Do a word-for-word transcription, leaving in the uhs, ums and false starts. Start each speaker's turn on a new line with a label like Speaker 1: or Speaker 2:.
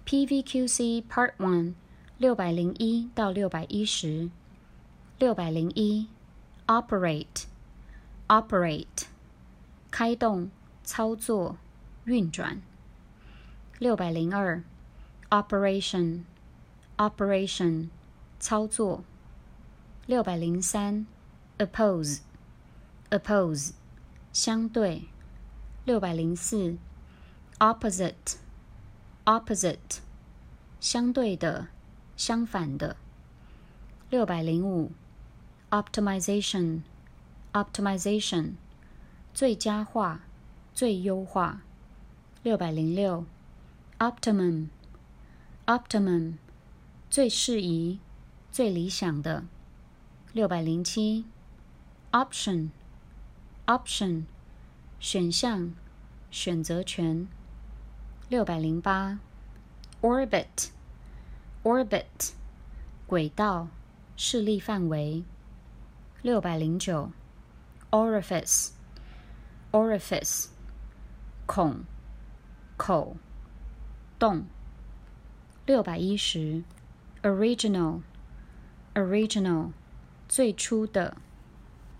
Speaker 1: P V Q C Part One 六百零一到六百一十。六百零一 Operate Operate 开动、操作、运转。六百零二 Operation Operation 操作。六百零三 Oppose Oppose 相对。六百零四 Opposite Opposite 相对的、相反的。六百零五 Optimization Optimization 最佳化、最优化。六百零六 Optimum Optimum 最适宜、最理想的。六百零七 Option Option 选项、选择权。六百零八 Orbit Orbit 轨道、势力范围。六百零九 Orifice Orifice 孔、口、洞。六百一十 Original Original 最初的。